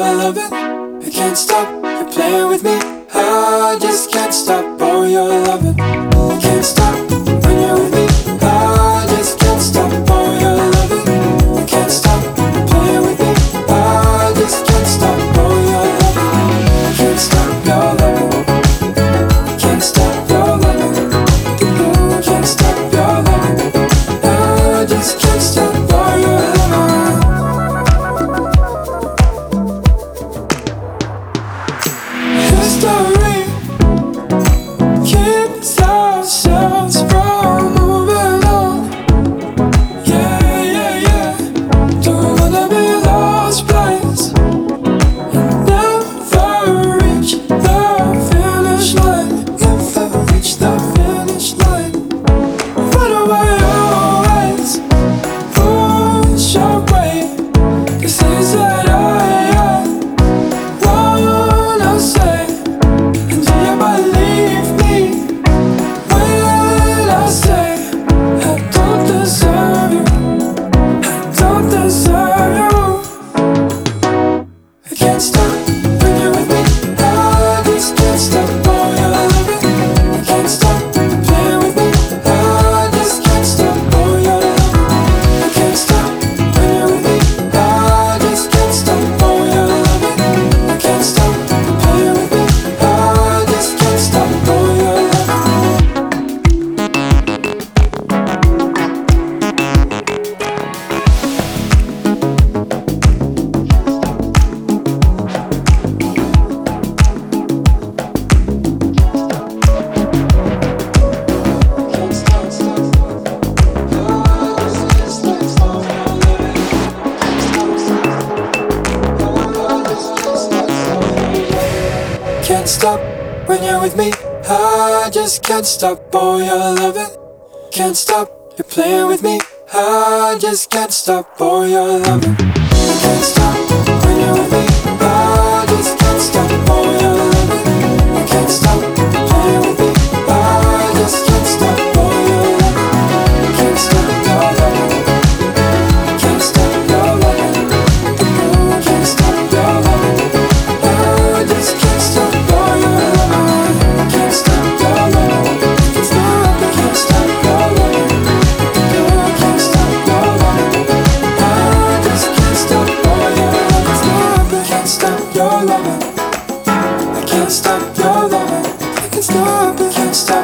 loving. I can't stop, you're playing with me. I just can't stop, oh, your loving. I can't stop when you're with me. I just can't stop, oh, your loving. I can't stop, you're playing with me. I just can't stop, oh, your loving. I can't stop your loving. I can't stop your loving. I can't stop your loving. I just can't stop, oh, your loving. History keeps ourselves from moving on. Yeah, yeah, yeah. Don't wanna be lost place and never reach the finish line. Never reach the finish line. Run away always, push away the things that I wanna say. And do you believe me when I say I don't deserve you? I don't deserve you. I can't stop when you're with me. I just can't stop, oh, your loving. I can't stop playing with me. I just can't stop, oh, your loving. I can't stop when you're with me. I just can't stop, oh, your loving. I can't stop playing with me. I just can't stop, oh, your loving. Can't stop when you're with me. I just can't stop, oh, your loving. Can't stop, you're playing with me. I just can't stop, oh, your loving. I can't stop when you're with me. I just can't stop, oh, your loving. I can't stop, you're playing with me. I just can't stop, oh, your loving. I can't stop your loving. I can't stop your loving. I can't stop your loving. I just can't stop, oh, your loving. I can't stop your loving. I can't stop your loving. I can't stop your loving. I just can't stop, oh, your loving. I can't stop your loving. I can't stop your loving. I can't stop, I can't stop.